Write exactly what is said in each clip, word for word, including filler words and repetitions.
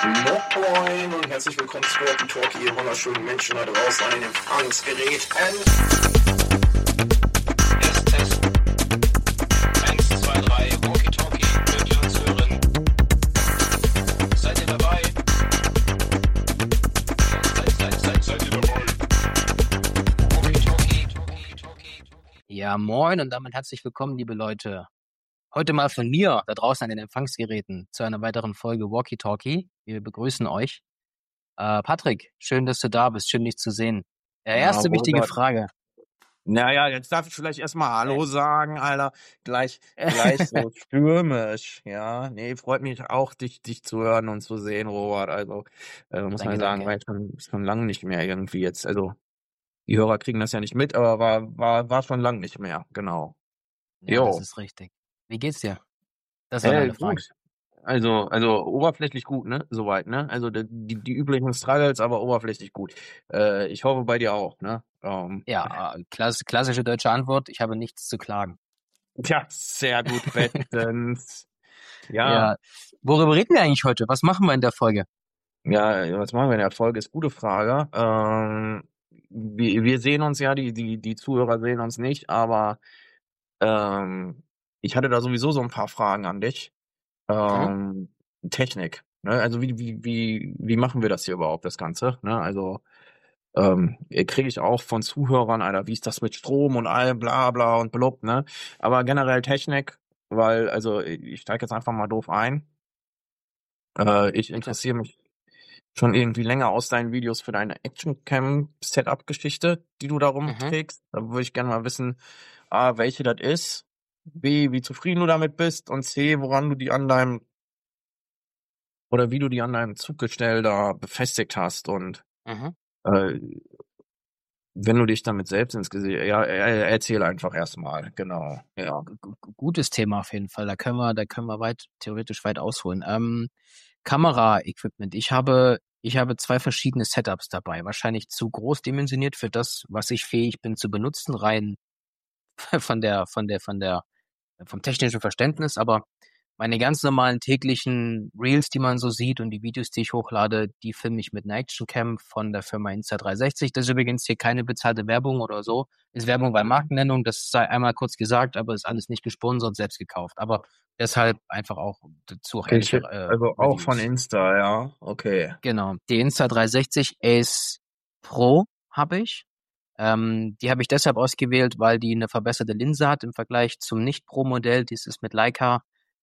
Moin und herzlich willkommen zu Walkie Talkie, ihr wunderschönen Menschen da draußen an den Empfangsgeräten. Test, Test. Eins, zwei, drei, Walkie Talkie, könnt ihr uns hören? Seid ihr dabei? Seid, seid, seid, seid ihr dabei? Walkie Talkie, Talkie, Talkie. Ja, moin und damit herzlich willkommen, liebe Leute. Heute mal von mir, da draußen an den Empfangsgeräten, zu einer weiteren Folge Walkie Talkie. Wir begrüßen euch. Äh, Patrick, schön, dass du da bist, schön dich zu sehen. Äh, Ja, erste wichtige Robert. Frage. Naja, jetzt darf ich vielleicht erstmal Hallo sagen, Alter. Gleich, gleich so stürmisch, ja. Nee, freut mich auch, dich, dich zu hören und zu sehen, Robert. Also, äh, muss Danke, man sagen, danke. war jetzt schon, schon lange nicht mehr irgendwie jetzt. Also, die Hörer kriegen das ja nicht mit, aber war, war, war schon lang nicht mehr, genau. Ja, Jo. das ist richtig. Wie geht's dir? Das war Äh, meine Frage. gut. Also, also oberflächlich gut, ne? Soweit, ne? Also die, die, die üblichen Struggles, aber oberflächlich gut. Äh, ich hoffe bei dir auch, ne? Ähm, Ja, äh, klass klassische deutsche Antwort, ich habe nichts zu klagen. Tja, sehr gut, bestens. Ja, Ja, worüber reden wir eigentlich heute? Was machen wir in der Folge? ja, was machen wir in der Folge? Ist gute Frage. Ähm, wir, wir sehen uns ja, die, die, die Zuhörer sehen uns nicht, aber ähm, ich hatte da sowieso so ein paar Fragen an dich. Mhm. Ähm, Technik, ne? Also wie, wie, wie, wie machen wir das hier überhaupt, das Ganze? Ne? Also ähm, kriege ich auch von Zuhörern, Alter, wie ist das mit Strom und allem, bla bla und blub, ne? Aber generell Technik, weil, also ich steige jetzt einfach mal doof ein. Äh, ich Bitte. interessiere mich schon irgendwie länger aus deinen Videos für deine Action-Cam-Setup-Geschichte, die du da Mhm. rumträgst. Da würde ich gerne mal wissen, A, welche das ist, B, wie zufrieden du damit bist und C, woran du die an deinem oder wie du die an deinem Zuggestell da befestigt hast und Mhm. äh, wenn du dich damit selbst ins Gesicht, ja, er- erzähl einfach erstmal, genau, ja. Gu- gu- Gutes Thema auf jeden Fall. Da können wir, da können wir weit, theoretisch weit ausholen. Ähm, Kamera-Equipment. Ich habe, ich habe zwei verschiedene Setups dabei. Wahrscheinlich zu groß dimensioniert für das, was ich fähig bin zu benutzen, rein von der, von der, von der, vom technischen Verständnis. Aber meine ganz normalen täglichen Reels, die man so sieht und die Videos, die ich hochlade, die filme ich mit einer Actioncam von der Firma Insta dreihundertsechzig. Das ist übrigens hier keine bezahlte Werbung oder so. Ist Werbung bei Markennennung, das sei einmal kurz gesagt, aber ist alles nicht gesponsert, selbst gekauft. Aber deshalb einfach auch dazu auch Okay, ehrliche shit. äh, Also auch von Reviews. Insta, ja, okay. Genau. Die Insta dreihundertsechzig Ace Pro habe ich. Ähm, die habe ich deshalb ausgewählt, weil die eine verbesserte Linse hat im Vergleich zum Nicht-Pro-Modell. Dies ist mit Leica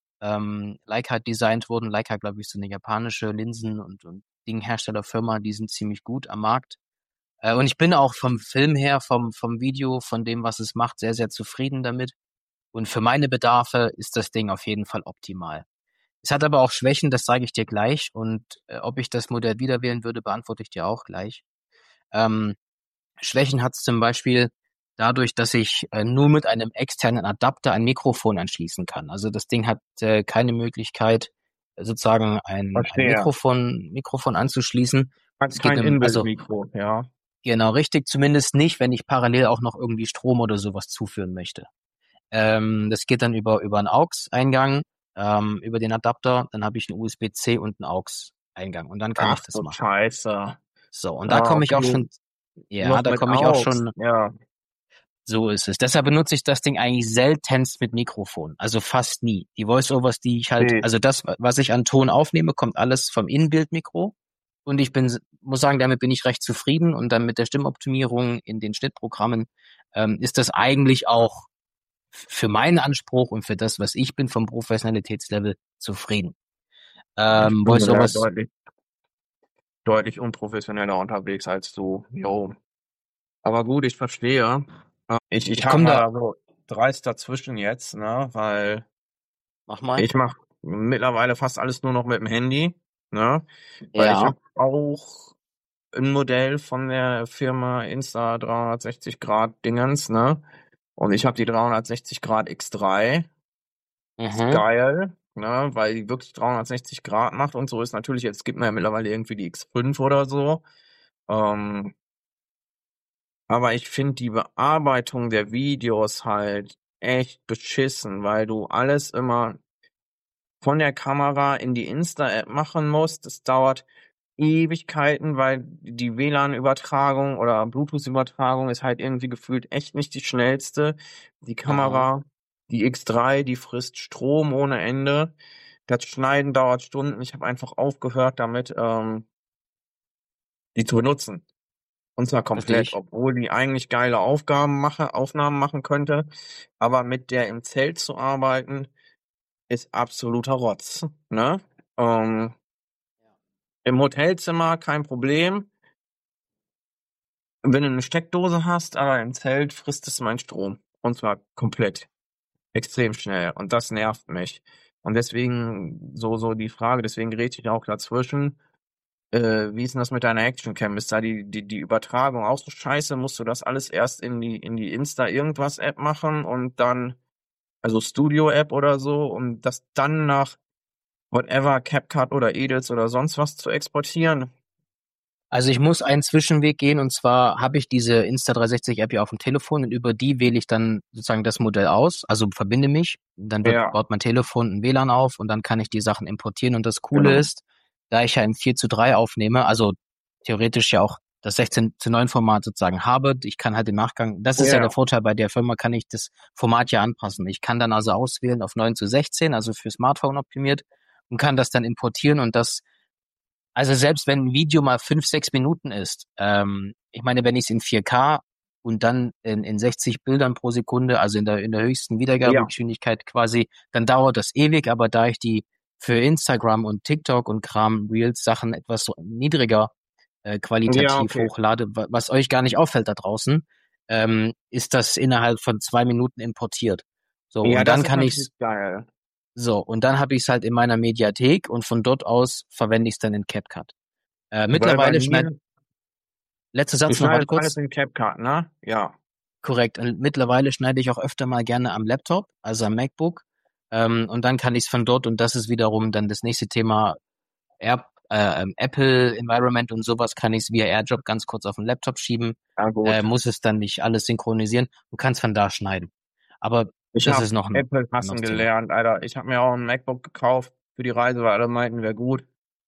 ähm, Leica designt wurden. Leica, glaube ich, ist so eine japanische Linsen- und, und Dingherstellerfirma, die sind ziemlich gut am Markt. Äh, und ich bin auch vom Film her, vom, vom Video, von dem, was es macht, sehr, sehr zufrieden damit. Und für meine Bedarfe ist das Ding auf jeden Fall optimal. Es hat aber auch Schwächen, das sage ich dir gleich. Und äh, ob ich das Modell wieder wählen würde, beantworte ich dir auch gleich. Ähm, Schwächen hat es zum Beispiel dadurch, dass ich äh, nur mit einem externen Adapter ein Mikrofon anschließen kann. Also das Ding hat äh, keine Möglichkeit, äh, sozusagen ein, ein Verstehe. Mikrofon, Mikrofon anzuschließen. Hat Es geht kein mit, also Inbuilt-Mikro, ja. genau richtig, zumindest nicht, wenn ich parallel auch noch irgendwie Strom oder sowas zuführen möchte. Ähm, das geht dann über über einen A U X-Eingang, ähm, über den Adapter. Dann habe ich einen U S B-C und einen A U X-Eingang und dann kann ich Ach das du machen. Scheiße. So, und da Ah, komme ich auch okay. schon, ja, Noch da mit komme ich auch A U X, schon. ja. So ist es. Deshalb benutze ich das Ding eigentlich seltenst mit Mikrofon. Also fast nie. Die Voice-Overs, die ich halt, Nee. also das, was ich an Ton aufnehme, kommt alles vom Innenbildmikro. Und ich bin, muss sagen, damit bin ich recht zufrieden. Und dann mit der Stimmoptimierung in den Schnittprogrammen ähm, ist das eigentlich auch für meinen Anspruch und für das, was ich bin vom Professionalitätslevel zufrieden. Ähm, Ich bin da Voice-Overs, deutlich, deutlich unprofessioneller unterwegs als du, jo. Aber gut, ich verstehe. Ich, ich ich hake komme mal da, da so dreist dazwischen jetzt, ne, weil mach mal. ich mache mittlerweile fast alles nur noch mit dem Handy, ne, weil ich Ja. habe auch ein Modell von der Firma Insta dreihundertsechzig Grad Dingens, ne, und ich habe die dreihundertsechzig Grad X drei, ist Mhm. geil, ne, weil die wirklich dreihundertsechzig Grad macht und so ist natürlich, jetzt gibt man ja mittlerweile irgendwie die X fünf oder so, ähm, aber ich finde die Bearbeitung der Videos halt echt beschissen, weil du alles immer von der Kamera in die Insta-App machen musst. Das dauert Ewigkeiten, weil die W L A N-Übertragung oder Bluetooth-Übertragung ist halt irgendwie gefühlt echt nicht die schnellste. Die Aha. Kamera, die X drei, die frisst Strom ohne Ende. Das Schneiden dauert Stunden. Ich habe einfach aufgehört damit, ähm, die zu benutzen. Und zwar Verstehe komplett, ich. obwohl die eigentlich geile Aufgaben mache, Aufnahmen machen könnte. Aber mit der im Zelt zu arbeiten, ist absoluter Rotz. Ne? Ähm, Im Hotelzimmer kein Problem, wenn du eine Steckdose hast, aber im Zelt frisst es meinen Strom. Und zwar komplett. Extrem schnell. Und das nervt mich. Und deswegen so, so die Frage, deswegen grätsche ich auch dazwischen. Äh, wie ist denn das mit deiner Actioncam? Ist da die, die, die Übertragung auch so scheiße? Musst du das alles erst in die, in die Insta-Irgendwas-App machen und dann, also Studio-App oder so, um das dann nach whatever, CapCut oder Edits oder sonst was zu exportieren? Also ich muss einen Zwischenweg gehen, und zwar habe ich diese Insta dreihundertsechzig App ja auf dem Telefon, und über die wähle ich dann sozusagen das Modell aus, also verbinde mich, dann wird, Ja, baut mein Telefon ein W L A N auf, und dann kann ich die Sachen importieren. Und das Coole genau. ist, da ich ja im vier zu drei aufnehme, also theoretisch ja auch das sechzehn zu neun Format sozusagen habe, ich kann halt im Nachgang, das ist ja der Ja, Vorteil bei der Firma, kann ich das Format ja anpassen. Ich kann dann also auswählen auf neun zu sechzehn, also für Smartphone optimiert, und kann das dann importieren. Und das, also selbst wenn ein Video mal fünf, sechs Minuten ist, ähm, ich meine, wenn ich es in vier K und dann in, in sechzig Bildern pro Sekunde, also in der, in der höchsten ja, Wiedergabegeschwindigkeit quasi, dann dauert das ewig. Aber da ich die für Instagram und TikTok und Kram, Reels, Sachen etwas so niedriger äh, ja, qualitativ okay. hochlade, wa- was euch gar nicht auffällt da draußen, ähm, ist das innerhalb von zwei Minuten importiert. So, Ja, und das dann ist kann natürlich ich's, geil. so, und dann habe ich es halt in meiner Mediathek, und von dort aus verwende ich es dann in CapCut. Äh, Weil bei mittlerweile schneid, mir, letzter du Satz noch, warte schneidest alles kurz. in CapCut, ne? Ja. Korrekt. Und mittlerweile schneide ich auch öfter mal gerne am Laptop, also am MacBook. Ähm, und dann kann ich es von dort, und das ist wiederum dann das nächste Thema, Air, äh, ähm, Apple Environment und sowas, kann ich es via AirDrop ganz kurz auf den Laptop schieben, Ja, äh, gut. muss es dann nicht alles synchronisieren und kann es von da schneiden. Aber Ich das habe ist noch ein Apple hassen anderes Thema. gelernt, Alter. Ich habe mir auch ein MacBook gekauft für die Reise, weil alle meinten, wäre gut.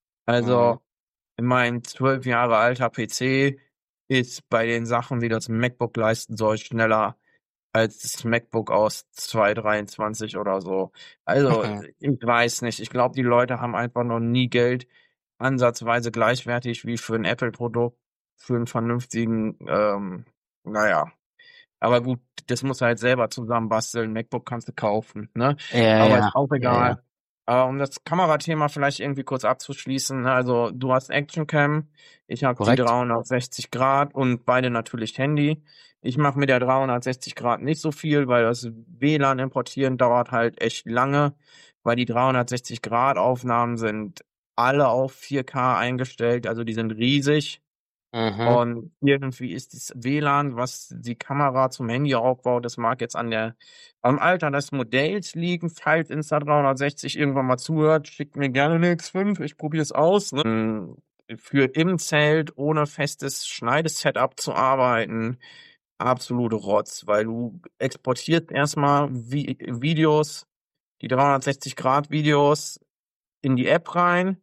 Mhm. Also, mein zwölf Jahre alter P C ist bei den Sachen, die das MacBook leisten soll, schneller als das MacBook aus zwanzig dreiundzwanzig oder so. Also, ich weiß nicht. Ich glaube, die Leute haben einfach noch nie Geld ansatzweise gleichwertig wie für ein Apple-Produkt, für einen vernünftigen, ähm, naja. Aber gut, das musst du halt selber zusammenbasteln. MacBook kannst du kaufen, ne? Ja, Aber ja, ist auch ja, ja. egal. Aber um das Kamerathema vielleicht irgendwie kurz abzuschließen, ne? Also du hast Actioncam, ich habe die Korrekt. dreihundertsechzig Grad und beide natürlich Handy. Ich mache mit der dreihundertsechzig Grad nicht so viel, weil das W L A N importieren dauert halt echt lange, weil die dreihundertsechzig Grad Aufnahmen sind alle auf vier K eingestellt, also die sind riesig. Mhm. Und irgendwie ist das W L A N, was die Kamera zum Handy aufbaut, das mag jetzt an der, am Alter des Modells liegen. Falls Insta dreihundertsechzig irgendwann mal zuhört, schickt mir gerne eine X fünf, ich probiere es aus. Ne? Mm, Für im Zelt ohne festes Schneidesetup zu arbeiten, absolute Rotz, weil du exportierst erstmal Vi Videos, die dreihundertsechzig Grad Videos in die App rein.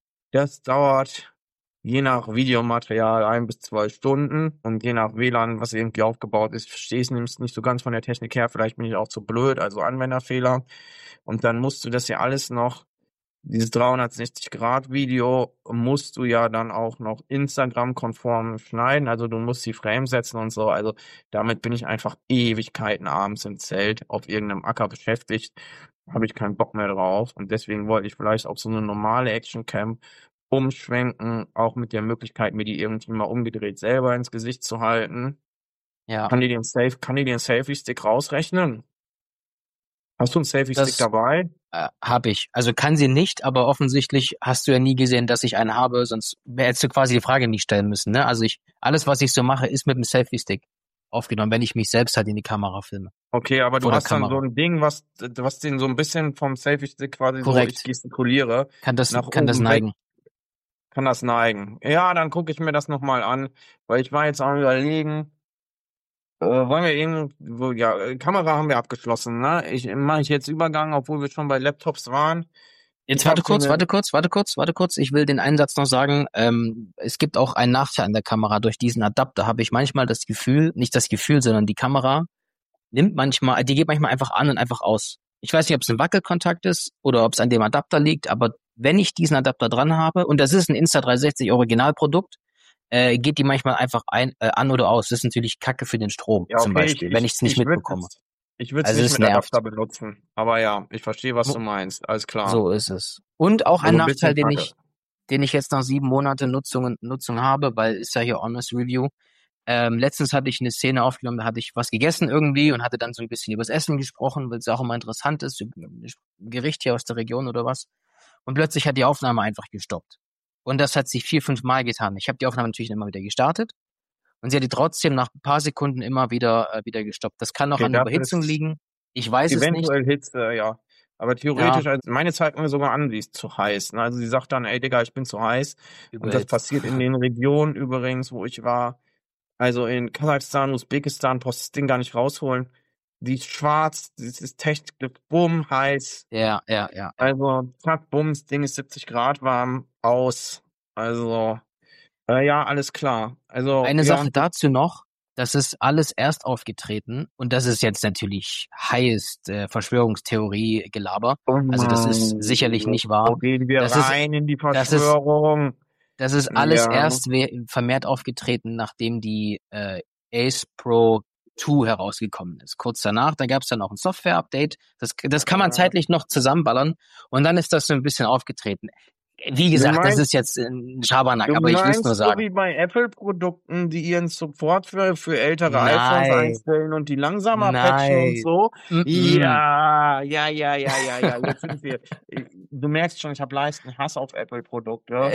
Das dauert je nach Videomaterial ein bis zwei Stunden und je nach W L A N, was irgendwie aufgebaut ist, verstehe ich es nicht so ganz von der Technik her. Vielleicht bin ich auch zu blöd, also Anwenderfehler. Und dann musst du das ja alles noch, dieses dreihundertsechzig Grad Video musst du ja dann auch noch Instagram-konform schneiden. Also du musst die Frames setzen und so. Also damit bin ich einfach Ewigkeiten abends im Zelt auf irgendeinem Acker beschäftigt. Habe ich keinen Bock mehr drauf. Und deswegen wollte ich vielleicht auf so eine normale Actioncam umschwenken, auch mit der Möglichkeit, mir die irgendwie mal umgedreht selber ins Gesicht zu halten. Ja, Kann die den Safe, kann die den Selfie-Stick rausrechnen? Hast du einen Selfie-Stick das dabei? äh, habe ich. Also kann sie nicht, aber offensichtlich hast du ja nie gesehen, dass ich einen habe, sonst hättest du quasi die Frage nicht stellen müssen. Ne? Also ich, alles, was ich so mache, ist mit dem Selfie-Stick aufgenommen, wenn ich mich selbst halt in die Kamera filme. Okay, aber Vor du der hast dann so Kamera. ein Ding, was, was den so ein bisschen vom Selfie-Stick quasi so, ich Korrekt. gestikuliere, Kann das, nach kann das oben weg, neigen. kann das neigen. Ja, dann gucke ich mir das nochmal an, weil ich war jetzt am Überlegen, äh, wollen wir eben, wo, ja, äh, Kamera haben wir abgeschlossen, ne? Ich mache ich jetzt Übergang, obwohl wir schon bei Laptops waren. Jetzt Ich warte habe so kurz, eine, warte kurz, warte kurz, warte kurz. Ich will den Einsatz noch sagen. Ähm, es gibt auch einen Nachteil an der Kamera. Durch diesen Adapter habe ich manchmal das Gefühl, nicht das Gefühl, sondern die Kamera nimmt manchmal, die geht manchmal einfach an und einfach aus. Ich weiß nicht, ob es ein Wackelkontakt ist oder ob es an dem Adapter liegt, aber wenn ich diesen Adapter dran habe, und das ist ein Insta dreihundertsechzig Originalprodukt, äh, geht die manchmal einfach ein, äh, an oder aus. Das ist natürlich Kacke für den Strom, ja, zum okay, ich, Beispiel, wenn ich, ich es nicht ich würde mitbekomme. es, ich würde es Also nicht es mit nervt. Adapter benutzen. Aber ja, ich verstehe, was du Mo- meinst. Alles klar. So ist es. Und auch ein Also ein Nachteil, bisschen den Kacke. ich, den ich jetzt nach sieben Monaten Nutzung, Nutzung habe, weil ist ja hier Honest Review. Ähm, letztens hatte ich eine Szene aufgenommen, da hatte ich was gegessen irgendwie und hatte dann so ein bisschen übers Essen gesprochen, weil es auch immer interessant ist, über ein Gericht hier aus der Region oder was. Und plötzlich hat die Aufnahme einfach gestoppt. Und das hat sich vier, fünf Mal getan. Ich habe die Aufnahme natürlich immer wieder gestartet und sie hat die trotzdem nach ein paar Sekunden immer wieder äh, wieder gestoppt. Das kann auch Okay, an das Überhitzung ist liegen. Ich weiß es nicht. eventuell Hitze, ja. Aber Ja, theoretisch, also meine zeigt mir sogar an, sie ist zu heiß. Ne? Also sie sagt dann, ey Digga, ich bin zu heiß. Und das überhitzt. passiert in den Regionen übrigens, wo ich war. Also in Kasachstan, Usbekistan, brauchst du das Ding gar nicht rausholen. Die ist schwarz, das ist Technik, bumm, heiß. Ja, ja, ja, ja. Also, zack, bumm, das Ding ist siebzig Grad warm, aus. Also, äh, ja, alles klar. Also, Eine ja, Sache und das, dazu noch, das ist alles erst aufgetreten und das ist jetzt natürlich highest äh, Verschwörungstheorie-Gelaber. Also das ist sicherlich oh, nicht wahr. wo gehen wir Das ist, rein in die das ist, Verschwörung? das ist alles Ja, erst we- vermehrt aufgetreten, nachdem die äh, Ace Pro zwei herausgekommen ist. Kurz danach, da gab es dann auch ein Software-Update. Das, das kann man äh, zeitlich noch zusammenballern und dann ist das so ein bisschen aufgetreten. Wie du gesagt, das meinst, ist jetzt ein Schabernack, du aber ich will es nur meinst so sagen. wie bei Apple-Produkten, die ihren Support für, für ältere iPhones Nein, einstellen und die langsamer patchen und nein. so? Mm-mm. Ja, ja, ja, ja, ja, ja, jetzt sind wir. Du merkst schon, ich habe leichten Hass auf Apple-Produkte,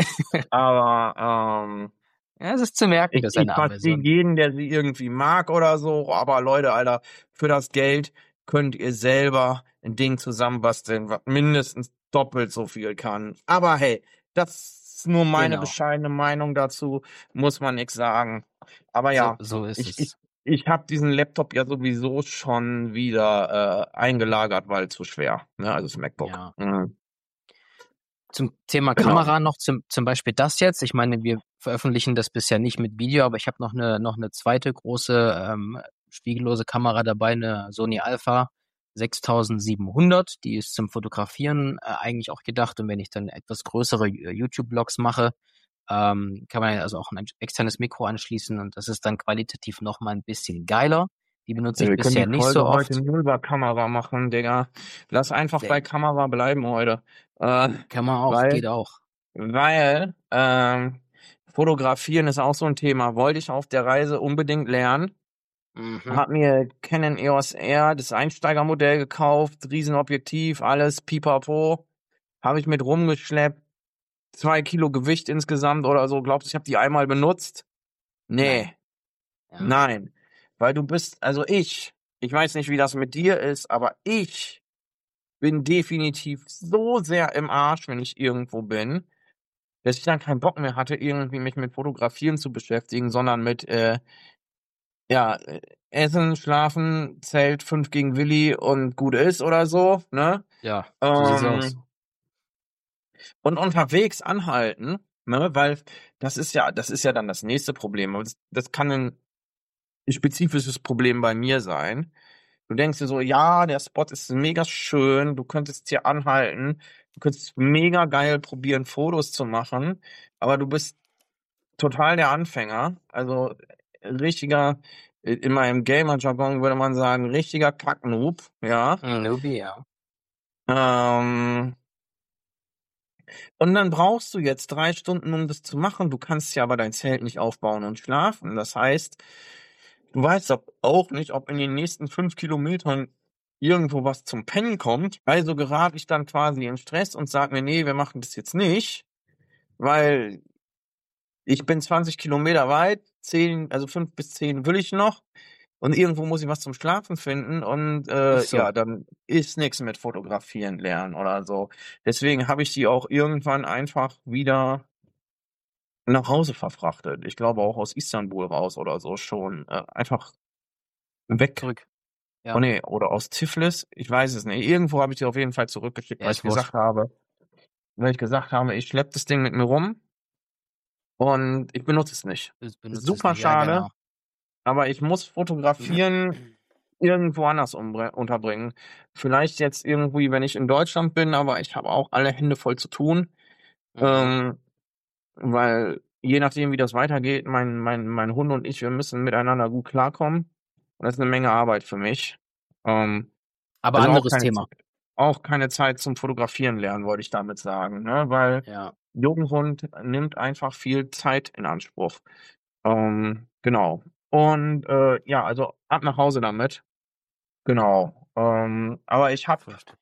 aber ähm, Ja, es ist zu merken, ich, dass ich eine verstehe Version. jeden, der sie irgendwie mag oder so, aber Leute, Alter, für das Geld könnt ihr selber ein Ding zusammenbasteln, was mindestens doppelt so viel kann. Aber hey, das ist nur meine Genau. bescheidene Meinung dazu, muss man nichts sagen. Aber So, ja, so ist ich, ich, es. ich habe diesen Laptop ja sowieso schon wieder äh, eingelagert, weil zu schwer. Ne? Also das MacBook. Ja. Mhm. Zum Thema Genau. Kamera noch zum, zum Beispiel das jetzt. Ich meine, wir veröffentlichen das bisher nicht mit Video, aber ich habe noch eine, noch eine zweite große ähm, spiegellose Kamera dabei, eine Sony Alpha sechstausendsiebenhundert. Die ist zum Fotografieren äh, eigentlich auch gedacht. Und wenn ich dann etwas größere äh, YouTube-Vlogs mache, ähm, kann man ja also auch ein externes Mikro anschließen und das ist dann qualitativ nochmal ein bisschen geiler. Die benutze Ja, ich wir können bisher die nicht Folge so heute oft. nur über Kamera machen, Digga. Lass einfach bei Sehr- Kamera bleiben heute. Äh, Kann man auch, weil, geht auch. weil ähm, Fotografieren ist auch so ein Thema. Wollte ich auf der Reise unbedingt lernen. Mhm. Hab mir Canon E O S R, das Einsteigermodell gekauft, Riesenobjektiv, alles pipapo. Habe ich mit rumgeschleppt. Zwei Kilo Gewicht insgesamt oder so. Glaubst du, ich habe die einmal benutzt? Nee. Nein. Ja. Nein, weil du bist, also ich, ich weiß nicht, wie das mit dir ist, aber ich bin definitiv so sehr im Arsch, wenn ich irgendwo bin, dass ich dann keinen Bock mehr hatte, irgendwie mich mit Fotografieren zu beschäftigen, sondern mit, äh, ja, äh, Essen, Schlafen, Zelt, fünf gegen Willi und gut ist oder so, ne? Ja, so sieht's aus. Ähm, und unterwegs anhalten, ne? Weil das ist ja, das ist ja dann das nächste Problem. Das, das kann ein spezifisches Problem bei mir sein. Du denkst dir so, ja, der Spot ist mega schön, du könntest hier anhalten, du könntest mega geil probieren, Fotos zu machen, aber du bist total der Anfänger, also richtiger, in meinem Gamer-Jargon würde man sagen, richtiger Kacknoob, ja. Newbie, ja. Ähm, und dann brauchst du jetzt drei Stunden, um das zu machen, du kannst ja aber dein Zelt nicht aufbauen und schlafen, das heißt, du weißt auch nicht, ob in den nächsten fünf Kilometern irgendwo was zum Pennen kommt. Also gerate ich dann quasi in Stress und sage mir, nee, wir machen das jetzt nicht, weil ich bin zwanzig Kilometer weit, zehn, also fünf bis zehn will ich noch und irgendwo muss ich was zum Schlafen finden und äh, Ist so. ja, dann ist nichts mit Fotografieren lernen oder so. Deswegen habe ich die auch irgendwann einfach wieder nach Hause verfrachtet. Ich glaube auch aus Istanbul raus oder so schon. Äh, einfach weg. Zurück. Ja. Oh nee, oder aus Tiflis. Ich weiß es nicht. Irgendwo habe ich die auf jeden Fall zurückgeschickt, Ja, weil ist ich gesagt habe, weil ich gesagt habe, ich schleppe das Ding mit mir rum und ich benutze es nicht. Das benutzt es Super nicht. Ja, schade, genau. aber ich muss Fotografieren irgendwo anders umbre unterbringen. Vielleicht jetzt irgendwie, wenn ich in Deutschland bin, aber ich habe auch alle Hände voll zu tun, Mhm. ähm, weil je nachdem, wie das weitergeht, mein mein mein Hund und ich, wir müssen miteinander gut klarkommen und das ist 'ne Menge Arbeit für mich. Ähm, Aber also auch anderes keine Thema. Zeit auch keine Zeit zum Fotografieren lernen, wollte ich damit sagen, ne, weil Ja. Junghund nimmt einfach viel Zeit in Anspruch. Ähm, genau. Und, äh, ja, also ab nach Hause damit. Genau. Ähm, aber ich habe Verstehe.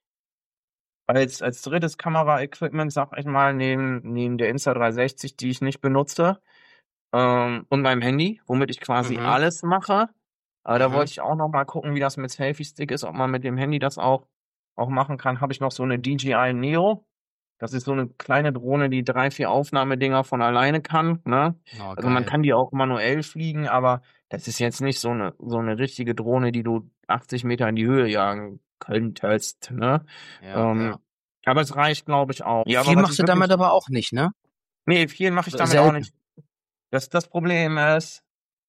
als als drittes Kameraequipment, sage ich mal, neben neben der Insta dreihundertsechzig, die ich nicht benutze, ähm, und meinem Handy, womit ich quasi Mhm. alles mache. Aber da Mhm. wollte ich auch noch mal gucken, wie das mit Selfie-Stick ist, ob man mit dem Handy das auch auch machen kann. Habe ich noch so 'ne D J I Neo. Das ist so 'ne kleine Drohne, die drei, vier Aufnahmedinger von alleine kann, ne? Oh, Also, man geil. kann die auch manuell fliegen, aber das ist jetzt nicht so 'ne so 'ne richtige Drohne, die du achtzig Meter in die Höhe jagen könntest, ne? Ja, Ähm, ja. aber es reicht, glaube ich, auch. Ja, aber Viel was machst ich du damit wirklich aber auch nicht, ne? Ne, viel mache ich Oder damit auch selten? nicht. Das das Problem ist,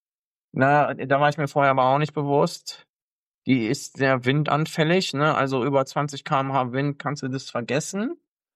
na, da war ich mir vorher aber auch nicht bewusst, die ist sehr windanfällig, ne? Also, über zwanzig Kilometer pro Stunde Wind kannst du das vergessen.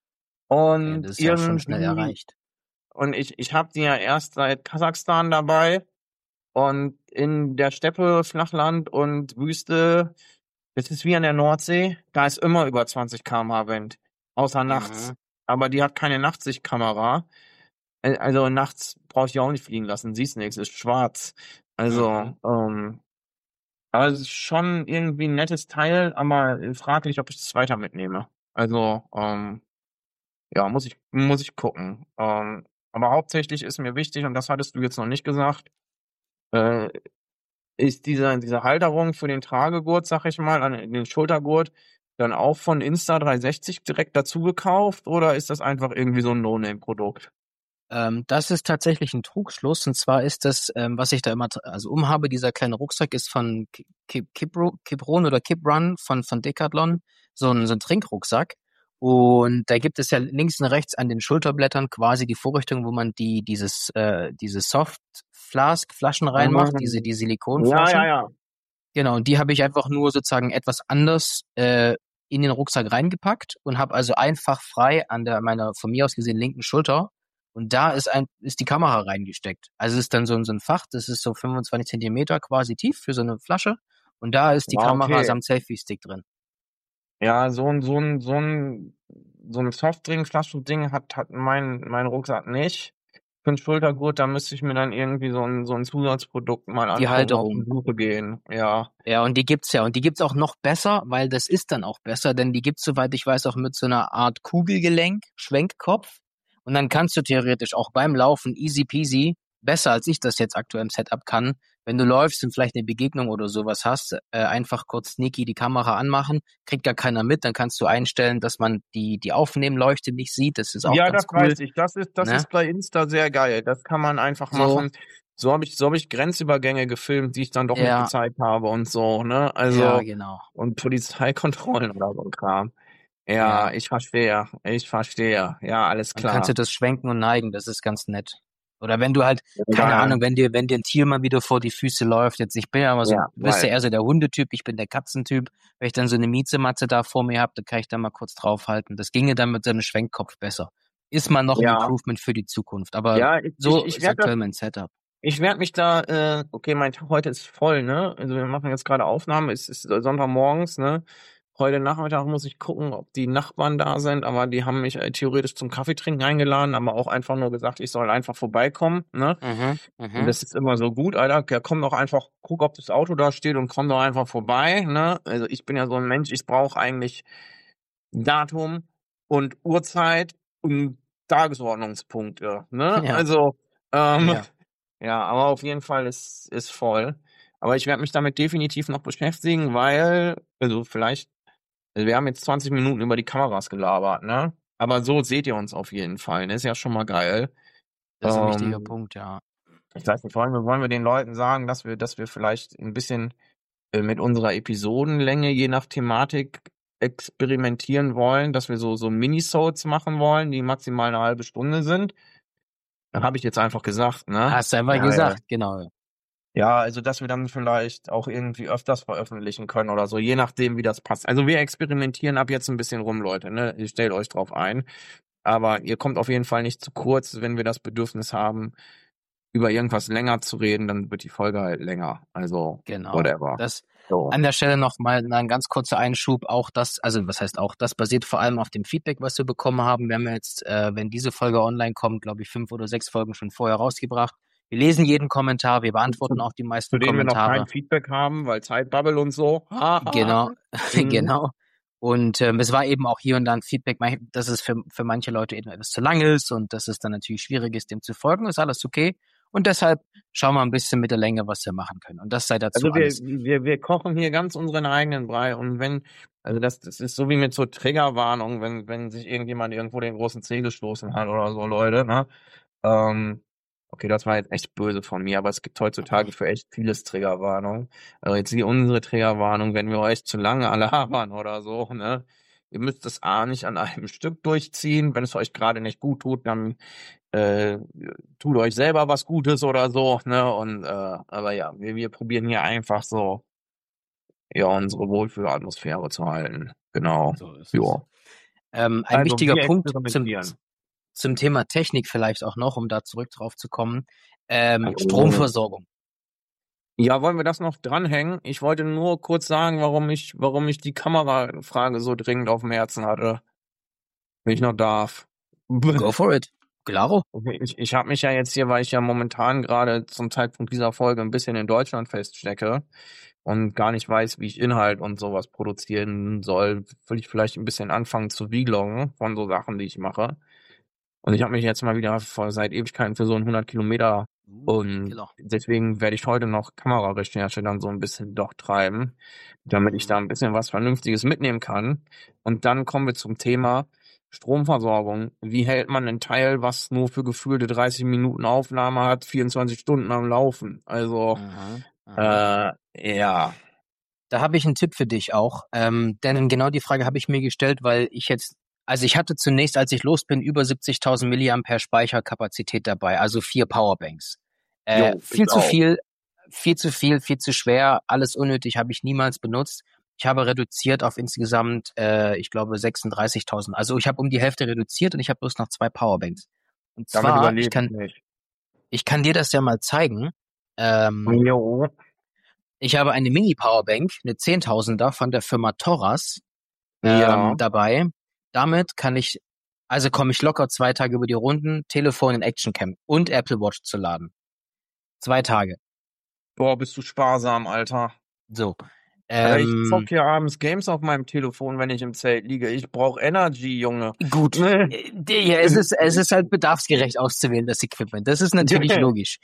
Okay, Und das ist ja schon schnell irgendwie erreicht. und ich ich habe die ja erst seit Kasachstan dabei und in der Steppe, Flachland und Wüste, das ist wie an der Nordsee, da ist immer über zwanzig Kilometer pro Stunde Wind, außer nachts. Mhm. Aber die hat keine Nachtsichtkamera. Äh, also, nachts brauche ich die auch nicht fliegen lassen, siehst nix, ist schwarz. Mhm. Also, ähm aber es ist schon irgendwie 'n nettes Teil, aber, äh, fraglich, ob ich das weiter mitnehme. Also, ähm, ja, muss ich muss ich gucken. Ähm, aber hauptsächlich ist mir wichtig, und das hattest du jetzt noch nicht gesagt, äh, ist diese diese Halterung für den Tragegurt, sage ich mal, an den Schultergurt, dann auch von Insta dreihundertsechzig direkt dazu gekauft oder ist das einfach irgendwie so 'n No-Name-Produkt? Ähm, das ist tatsächlich 'n Trugschluss. Und zwar ist das, ähm, was ich da immer t also umhabe, dieser kleine Rucksack ist von Ki Ki Kipro Kiprun oder Kiprun von von Decathlon, so 'n so 'n Trinkrucksack. Und da gibt es ja links und rechts an den Schulterblättern quasi die Vorrichtung, wo man die dieses äh, diese Soft Flask Flaschen reinmacht, diese die Ja, ja, Silikonflaschen. ja. Genau, und die habe ich einfach nur sozusagen etwas anders, äh, in den Rucksack reingepackt und habe also einfach frei an der meiner von mir aus gesehen linken Schulter und da ist ein ist die Kamera reingesteckt. Also, ist dann so 'n so 'n Fach, das ist so fünfundzwanzig Zentimeter quasi tief für so 'ne Flasche und da ist die Ah, Kamera okay. samt Selfie-Stick drin. Ja, so 'n so 'n so 'n so 'n Softdrink-Flaschending hat hat mein mein Rucksack nicht. Für 'n Schultergurt, da müsste ich mir dann irgendwie so 'n so 'n Zusatzprodukt mal Die angucken, auf die Halterung. Suche gehen, ja. Ja, und die gibt's ja. Und die gibt's auch noch besser, weil das ist dann auch besser, denn die gibt's, soweit ich weiß, auch mit so 'ner Art Kugelgelenk, Schwenkkopf. Und dann kannst du theoretisch auch beim Laufen easy peasy, besser als ich das jetzt aktuell im Setup kann, wenn du läufst und vielleicht 'ne Begegnung oder so was hast, äh, einfach kurz sneaky die Kamera anmachen, kriegt gar keiner mit, dann kannst du einstellen, dass man die die Aufnehmleuchte nicht sieht. Das ist auch Ja, ganz das cool, weiß ich. Das ist das ne? ist bei Insta sehr geil. Das kann man einfach So. machen. So habe ich so habe ich Grenzübergänge gefilmt, die ich dann doch nicht Ja. gezeigt habe und so, ne? Ja, Also genau. und Polizeikontrollen oder so 'n Kram. Ja, Ja. ich verstehe, ich verstehe. Ja, alles Dann kannst du klar. das schwenken und neigen, das ist ganz nett. Oder wenn du halt keine Geil. Ahnung, wenn dir wenn dir 'n Tier mal wieder vor die Füße läuft, jetzt ich bin ja immer so Ja, du bist ja geil. eher so der Hundetyp, ich bin der Katzentyp. Wenn ich dann so 'ne Miezematze da vor mir habe, dann kann ich da mal kurz draufhalten. Das ginge dann mit so 'nem Schwenkkopf besser. Ist mal noch 'n Ja. Improvement für die Zukunft, aber Ja, ich ich so ich ist werde das aktuell mein Setup. ich werde mich da, äh okay, mein Tag heute ist voll, ne? Also, wir machen jetzt grade Aufnahmen, es ist Sonntagmorgens, ne? Heute Nachmittag muss ich gucken, ob die Nachbarn da sind, aber die haben mich, äh, theoretisch zum Kaffeetrinken eingeladen, haben auch einfach nur gesagt, ich soll einfach vorbeikommen, ne? Mhm, Und mhm. das ist immer so gut, Alter, ja, komm doch einfach, guck, ob das Auto da steht und komm doch einfach vorbei, ne? Also, ich bin ja so 'n Mensch, ich brauche eigentlich Datum und Uhrzeit und Tagesordnungspunkte, ne? Ja. Also, ähm, Ja. ja, aber auf jeden Fall ist ist voll. Aber ich werde mich damit definitiv noch beschäftigen, weil also, vielleicht also, wir haben jetzt zwanzig Minuten über die Kameras gelabert, ne? Aber so seht ihr uns auf jeden Fall, ne? Ist ja schon mal geil. Das ist 'n wichtiger Ähm Punkt, ja. ich weiß nicht, wollen wir wollen wir den Leuten sagen, dass wir dass wir vielleicht 'n bisschen, äh, mit unserer Episodenlänge je nach Thematik experimentieren wollen, dass wir so, so Minisodes machen wollen, die maximal eine halbe Stunde sind. Dann habe ich jetzt einfach gesagt, ne? Hast du einfach Ja, gesagt, genau. Ja, also dass wir dann vielleicht auch irgendwie öfters veröffentlichen können oder so, je nachdem, wie das passt. Also wir experimentieren ab jetzt ein bisschen rum, Leute, ne? Ihr stellt euch drauf ein. Aber ihr kommt auf jeden Fall nicht zu kurz, wenn wir das Bedürfnis haben, über irgendwas länger zu reden, dann wird die Folge halt länger. Also Genau. whatever. Das So. an der Stelle noch mal ein ganz kurzer Einschub. Auch das, also was heißt auch, das basiert vor allem auf dem Feedback, was wir bekommen haben. Wir haben ja jetzt, äh, wenn diese Folge online kommt, glaube ich, fünf oder sechs Folgen schon vorher rausgebracht. Wir lesen jeden Kommentar, wir beantworten auch die Zu meisten denen wir noch Kommentare. kein Feedback haben, weil Zeitbubble und so. Genau, Mhm. genau. Und ähm, es war eben auch hier und da ein Feedback, mein- dass es für, für manche Leute eben etwas zu lang ist und dass es dann natürlich schwierig ist, dem zu folgen. Ist alles okay. Und deshalb schauen wir ein bisschen mit der Länge, was wir machen können. Und das sei dazu Also wir, alles. wir, wir kochen hier ganz unseren eigenen Brei und wenn, also das, das ist so wie mit so Triggerwarnung, wenn, wenn sich irgendjemand irgendwo den großen Zeh gestoßen hat oder so, Leute, ne? Ähm, okay, das war jetzt echt böse von mir, aber es gibt heutzutage für echt vieles Triggerwarnung. Also jetzt hier unsere Triggerwarnung, wenn wir euch zu lange labern oder so, ne? Ihr müsst das A nicht an einem Stück durchziehen. Wenn es euch gerade nicht gut tut, dann äh, tut euch selber was Gutes oder so, ne? Und äh, aber ja, wir, wir probieren hier einfach so ja unsere Wohlfühlatmosphäre zu halten. Genau. So ist es. Ja. Ähm, ein Also wichtiger wir Punkt zum, experimentieren. zum Thema Technik vielleicht auch noch, um da zurück drauf zu kommen. Ähm, Also, Stromversorgung. Ja, wollen wir das noch dranhängen? Ich wollte nur kurz sagen, warum ich, warum ich die Kamerafrage so dringend auf dem Herzen hatte. Wenn ich noch darf. Go for it. Claro. Okay, Ich, ich habe mich ja jetzt hier, weil ich ja momentan gerade zum Zeitpunkt dieser Folge ein bisschen in Deutschland feststecke und gar nicht weiß, wie ich Inhalt und sowas produzieren soll, will ich vielleicht ein bisschen anfangen zu vloggen von so Sachen, die ich mache. Und ich habe mich jetzt mal wieder vor seit Ewigkeiten für so einen hundert Kilometer und Killer. deswegen werde ich heute noch Kamerarecherche dann so ein bisschen doch treiben, damit ich da ein bisschen was Vernünftiges mitnehmen kann. Und dann kommen wir zum Thema Stromversorgung. Wie hält man ein Teil, was nur für gefühlte dreißig Minuten Aufnahme hat, vierundzwanzig Stunden am Laufen? Also, Aha, aha. äh, ja. Da habe ich einen Tipp für dich auch. Ähm, denn genau die Frage habe ich mir gestellt, weil ich jetzt, also ich hatte zunächst, als ich los bin, über siebzigtausend Milliampere Speicherkapazität dabei, also vier Powerbanks. Äh, Jo, viel ich zu auch. viel, viel zu viel, viel zu schwer, alles unnötig, habe ich niemals benutzt. Ich habe reduziert auf insgesamt, äh, ich glaube, sechsunddreißigtausend. Also ich habe um die Hälfte reduziert und ich habe bloß noch zwei Powerbanks. Und Damit zwar, ich überlebe ich kann, nicht. ich kann dir das ja mal zeigen. Ähm, Jo. ich habe eine Mini-Powerbank, eine zehntausender von der Firma Torras Ja. ähm, dabei. Damit kann ich, also komme ich locker zwei Tage über die Runden, Telefon in Actioncam und Apple Watch zu laden. Zwei Tage. Boah, bist du sparsam, Alter. So. Alter, ich Ähm, zock hier abends Games auf meinem Telefon, wenn ich im Zelt liege. Ich brauche Energy, Junge. gut. Nee. Äh, Ja, es ist, es ist halt bedarfsgerecht auszuwählen, das Equipment. Das ist natürlich logisch.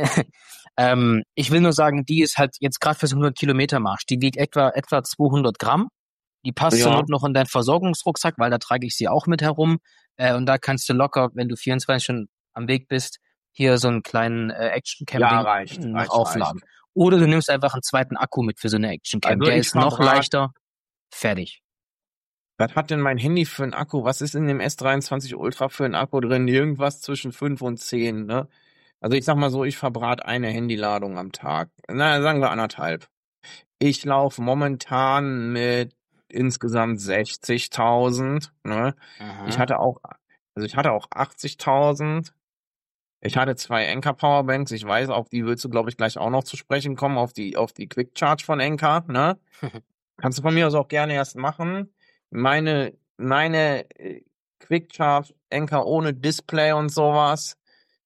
ähm, ich will nur sagen, die ist halt jetzt gerade für so hundert Kilometer Marsch. Die wiegt etwa, etwa zweihundert Gramm. Die passt zur Ja. Not noch in deinen Versorgungsrucksack, weil da trage ich sie auch mit herum. Äh, und da kannst du locker, wenn du vierundzwanzig Stunden am Weg bist, hier so einen kleinen äh, Ja, Actioncam-Ding reicht, noch reicht, aufladen. reicht. Oder du nimmst einfach einen zweiten Akku mit für so eine Actioncam. Also Der ich ist noch verbrat- leichter. Fertig. Was hat denn mein Handy für einen Akku? Was ist in dem S dreiundzwanzig Ultra für einen Akku drin? Irgendwas zwischen fünf und zehn, ne? Also ich sag mal so, ich verbrate eine Handyladung am Tag. Na, sagen wir anderthalb. Ich laufe momentan mit insgesamt sechzigtausend, ne? Aha. Ich hatte auch, also ich hatte auch achtzigtausend. Ich hatte zwei Anker Powerbanks. Ich weiß, auf die willst du, glaube ich, gleich auch noch zu sprechen kommen, auf die, auf die Quick Charge von Anker, ne? Kannst du von mir aus auch gerne erst machen. Meine, meine äh, Quick Charge Anker ohne Display und sowas,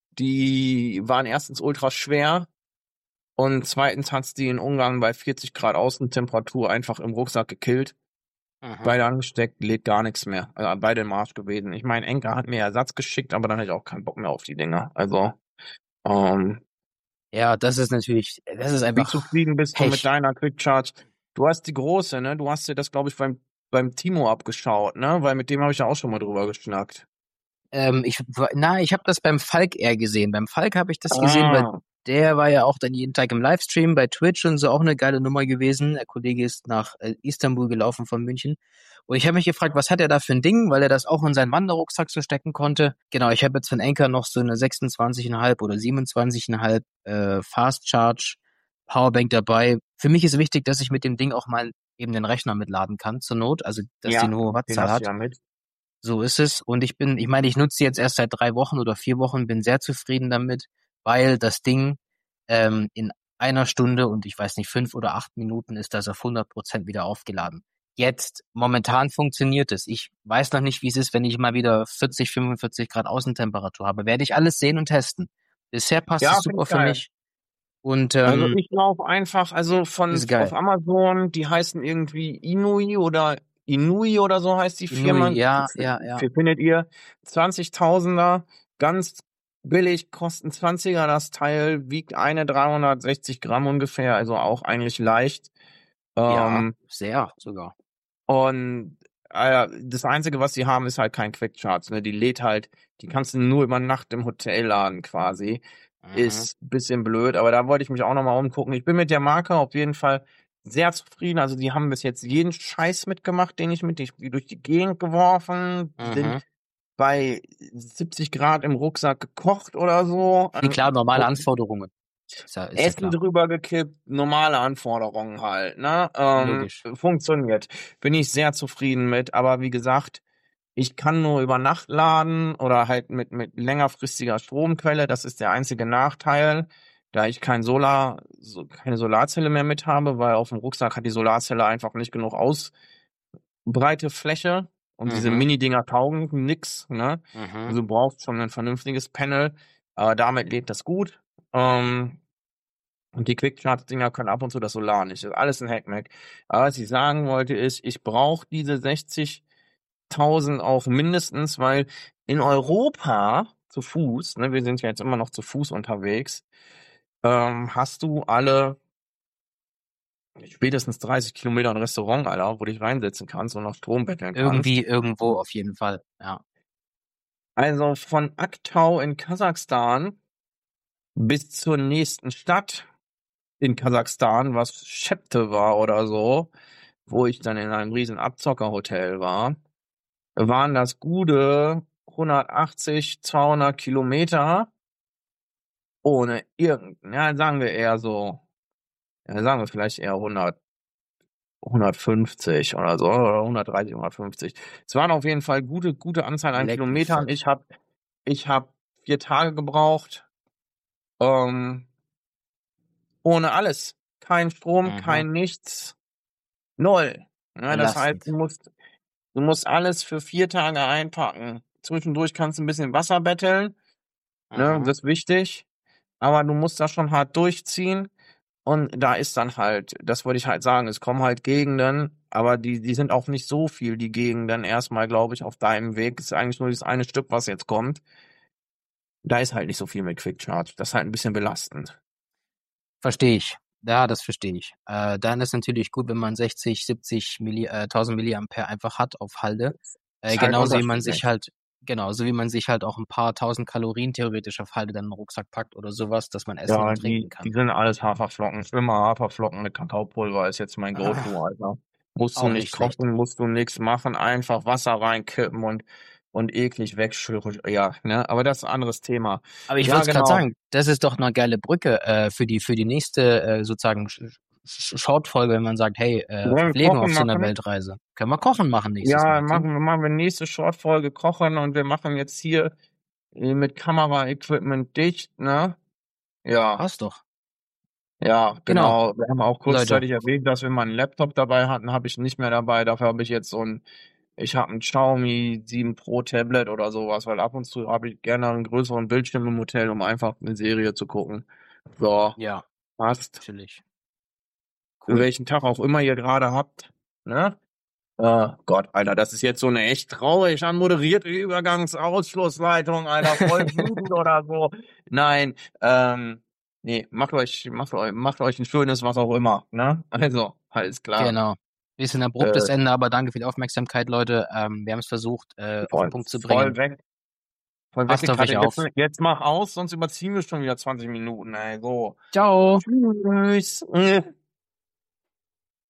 die waren erstens ultra schwer und zweitens hat's die in Ungarn bei vierzig Grad Außentemperatur einfach im Rucksack gekillt. Aha. Beide angesteckt, lädt gar nichts mehr. Also beide im Arsch gewesen. Ich meine, Anker hat mir Ersatz geschickt, aber dann hatte ich auch keinen Bock mehr auf die Dinger. Also, ähm, Ja, das ist natürlich, das ist wie einfach zufrieden bist du Pech. mit deiner Quick Charge? Du hast die große, ne? Du hast dir das, glaube ich, beim, beim Timo abgeschaut, ne? Weil mit dem habe ich ja auch schon mal drüber geschnackt. Ähm, ich, na, ich habe das beim Falk eher gesehen. Beim Falk habe ich das gesehen, weil Ah, der war ja auch dann jeden Tag im Livestream bei Twitch und so, auch eine geile Nummer gewesen. Der Kollege ist nach äh, Istanbul gelaufen von München. Und ich habe mich gefragt, was hat er da für ein Ding, weil er das auch in seinen Wanderrucksack so stecken konnte. Genau, ich habe jetzt von Anker noch so eine sechsundzwanzig Komma fünf oder siebenundzwanzig Komma fünf äh, Fast Charge Powerbank dabei. Für mich ist wichtig, dass ich mit dem Ding auch mal eben den Rechner mitladen kann zur Not, also dass Ja, die eine hohe den Wattzahl hast hat. du ja mit. So ist es. Und ich bin, ich meine, ich nutze sie jetzt erst seit drei Wochen oder vier Wochen, bin sehr zufrieden damit, weil das Ding ähm, in einer Stunde und ich weiß nicht, fünf oder acht Minuten ist das auf hundert Prozent wieder aufgeladen. Jetzt, momentan funktioniert es. Ich weiß noch nicht, wie es ist, wenn ich mal wieder vierzig, fünfundvierzig Grad Außentemperatur habe. Werde ich alles sehen und testen. Bisher passt Ja, es finde super ich für geil. mich. Und Also ähm, ich laufe einfach, also von ist geil. auf Amazon, die heißen irgendwie Inui oder Inui oder so heißt die Firma. Inui, ja, ja, ja. F- Findet ihr zwanzigtausender, ganz billig, kosten zwanziger das Teil, wiegt eine dreihundertsechzig Gramm ungefähr, also auch eigentlich leicht. Ja, Ähm, sehr sogar. und äh, das Einzige, was sie haben, ist halt kein Quick-Charge. Ne? Die lädt halt, die kannst du nur über Nacht im Hotel laden quasi. Mhm. Ist ein bisschen blöd, aber da wollte ich mich auch nochmal umgucken. Ich bin mit der Marke auf jeden Fall sehr zufrieden. Also die haben bis jetzt jeden Scheiß mitgemacht, den ich mit ich, durch die Gegend geworfen. Die Mhm. sind bei siebzig Grad im Rucksack gekocht oder so. Nee, klar, normale Anforderungen. Ist ja, ist ja Essen klar. drüber gekippt, normale Anforderungen halt, ne? Ähm, Logisch. funktioniert. Bin ich sehr zufrieden mit, aber wie gesagt, ich kann nur über Nacht laden oder halt mit, mit längerfristiger Stromquelle. Das ist der einzige Nachteil, da ich kein Solar, so, keine Solarzelle mehr mit habe, weil auf dem Rucksack hat die Solarzelle einfach nicht genug Ausbreite Fläche und diese Mhm. Mini-Dinger taugen nix, ne? Mhm. Also du brauchst schon ein vernünftiges Panel, aber damit lebt das gut. Ähm, und die Quick-Charge-Dinger können ab und zu das Solar nicht. Das ist alles ein Hackmack. Aber was ich sagen wollte ist, ich brauche diese sechzigtausend auch mindestens, weil in Europa zu Fuß, ne, wir sind ja jetzt immer noch zu Fuß unterwegs, ähm, hast du alle spätestens dreißig Kilometer ein Restaurant, Alter, wo du dich reinsetzen kannst und noch Strom betteln kannst. Irgendwie, irgendwo auf jeden Fall, ja. Also von Aktau in Kasachstan bis zur nächsten Stadt in Kasachstan, was Schepte war oder so, wo ich dann in einem riesen Abzockerhotel war, waren das gute hundertachtzig, zweihundert Kilometer ohne irgendein, ja, sagen wir eher so, ja, sagen wir vielleicht eher hundert, hundertfünfzig oder so, oder hundertdreißig, hundertfünfzig. Es waren auf jeden Fall gute, gute Anzahl an Leck mich Kilometern. fett. Ich habe ich hab vier Tage gebraucht, ähm, ohne alles. Kein Strom, Mhm. kein nichts, null. Ja, das heißt, Belastend. du musst Du musst alles für vier Tage einpacken. Zwischendurch kannst du ein bisschen Wasser betteln, ne, Mhm. das ist wichtig. Aber du musst das schon hart durchziehen. Und da ist dann halt, das wollte ich halt sagen, es kommen halt Gegenden, aber die, die sind auch nicht so viel, die Gegenden erstmal, glaube ich, auf deinem Weg. Es ist eigentlich nur das eine Stück, was jetzt kommt. Da ist halt nicht so viel mit Quick Charge. Das ist halt ein bisschen belastend. Verstehe ich. Ja, das verstehe ich. Äh, dann ist natürlich gut, wenn man sechzig, siebzig Milli, äh, tausend Milliampere einfach hat auf Halde. Äh, Ist halt genauso wie man sich unterschiedlich. halt, genauso wie man sich halt auch ein paar tausend Kalorien theoretisch auf Halde dann in den Rucksack packt oder sowas, dass man essen Ja, und trinken die, kann. die sind alles Haferflocken. Immer Haferflocken mit Kakaopulver ist jetzt mein Ah, Go-To, Alter. Musst du auch nicht nicht schlecht. kochen, musst du nichts machen, einfach Wasser reinkippen und, und eklig wegschütteln. Ja, ne, aber das ist ein anderes Thema. Aber ich Ja, wollte es gerade genau. sagen, das ist doch eine geile Brücke äh, für die für die nächste äh, sozusagen Sch- Sch- Shortfolge, wenn man sagt, hey, äh, Wollen wir Pflegen auf Kochen so einer machen? Weltreise. Können wir Kochen machen nächstes Ja, Mal, machen klingt wir, machen wir nächste Shortfolge kochen und wir machen jetzt hier äh, mit Kamera-Equipment dicht, ne? Ja, passt doch. ja, Genau, genau. Wir haben auch Leute. kurzzeitig erwähnt, dass wir mal einen Laptop dabei hatten, habe ich nicht mehr dabei. Dafür habe ich jetzt so ein, ich habe ein Xiaomi sieben Pro Tablet oder sowas, weil ab und zu habe ich gerne einen größeren Bildschirm im Hotel, um einfach eine Serie zu gucken. So, Ja, passt. chillig. Cool. Cool. Welchen Tag auch immer ihr gerade habt, ne? Oh Gott, Alter, das ist jetzt so eine echt traurig anmoderierte Übergangsausschlussleitung, Alter, voll wütend oder so. Nein, ähm, nee, macht euch, macht euch, macht euch ein schönes, was auch immer, ne? Also, alles klar. Genau. Bisschen abruptes Äh, Ende, aber danke für die Aufmerksamkeit, Leute. Ähm, wir haben es versucht, äh, auf den voll, Punkt zu voll bringen. weg. Voll Passt auf euch weggekattet. auf. Jetzt, jetzt mach aus, sonst überziehen wir schon wieder zwanzig Minuten, ey. So. Ciao. Tschüss.